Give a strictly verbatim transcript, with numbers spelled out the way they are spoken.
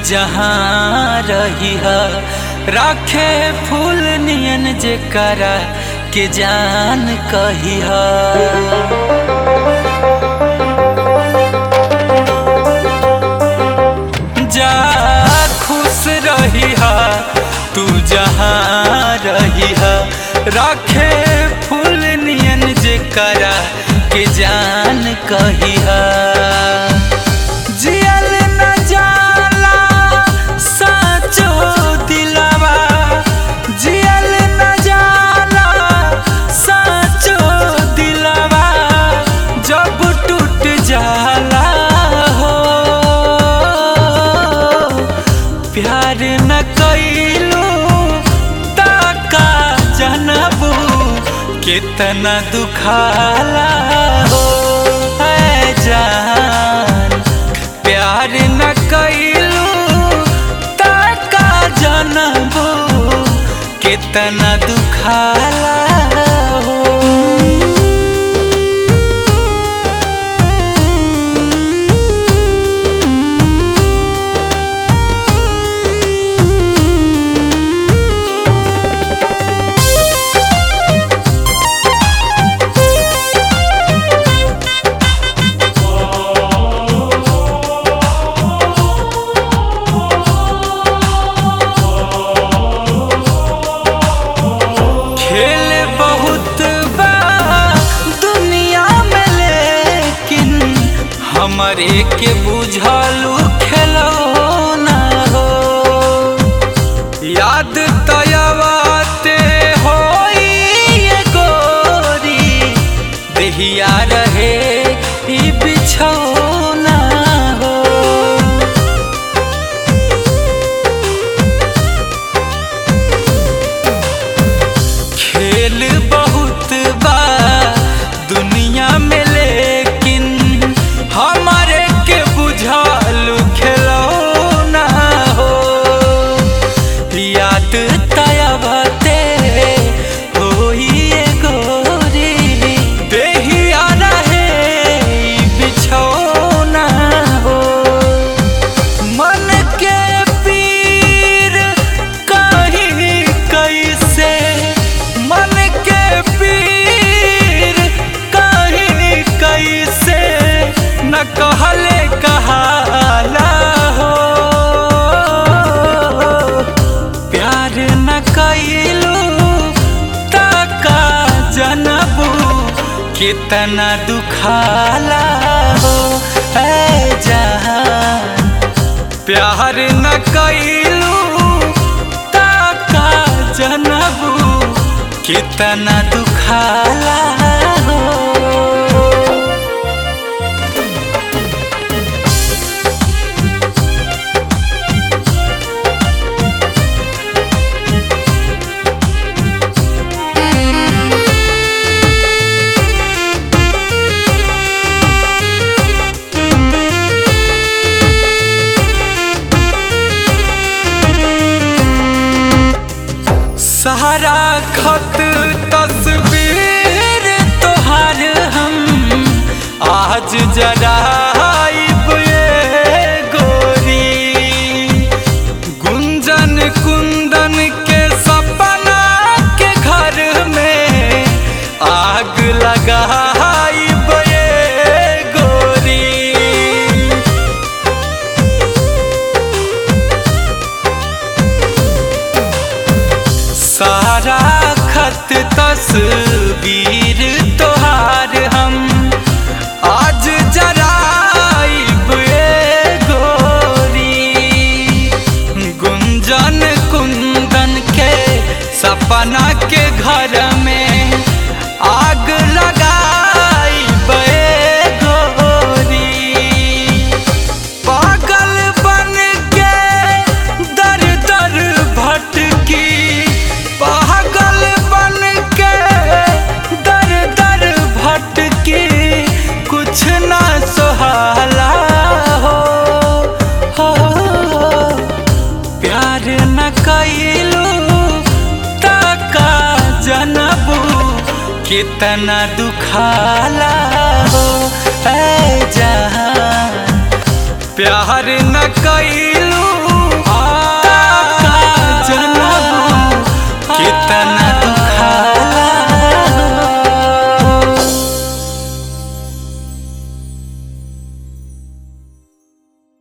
जहाँ रही है राखे फूल नियन जेकरा के जान कही जा खुश रही है तू जहाँ रही है राखे फूल नियन जेकरा के जान कही जियल न जाला साचो दिलवा जियल न जाला साचो दिलवा जब टूट जाला हो प्यार न कइलू ताका जनबू कितना दुखाला हो है जान प्यार न कइलू ताका जनबू कितना दुखाला हो। हमरे के बुझलू खिलौना हो याद तयवाते होई ये गोरी देहिया रहे ई बिछौना हो खेल बहुत बा दुनिया में हमारे के बुझालू खिलौना हो याद तयबाते होई ये गोरी देहिया रहे बिछौना हो मन के पीर कहीं कैसे मन के पीर कहीं कैसे न कहले कहाला हो प्यार न कइलू ताका जनबू कितना दुखाला हो ऐ जान प्यार न कइलू ताका जनबू कितना दुखाला हो। सहारा खत तस्वीर तोहार हम आज जराइब ये गोरी गुंजन कुंदन के सपना के घर में आग लगाइब ये गोरी सारा खत तस्वीर तोहार हम आज जराइब ये गोरी गुंजन कुंदन के सपना के घर में आग लगाइब ये गोरी पागल बन के दर दर भटकी पागल बन के दर दर भटकी कुछ ना सुहाला हो, हो, हो प्यार न कइलू ताका जनबू कितना दुखाला हो ऐ जान प्यार न कइलू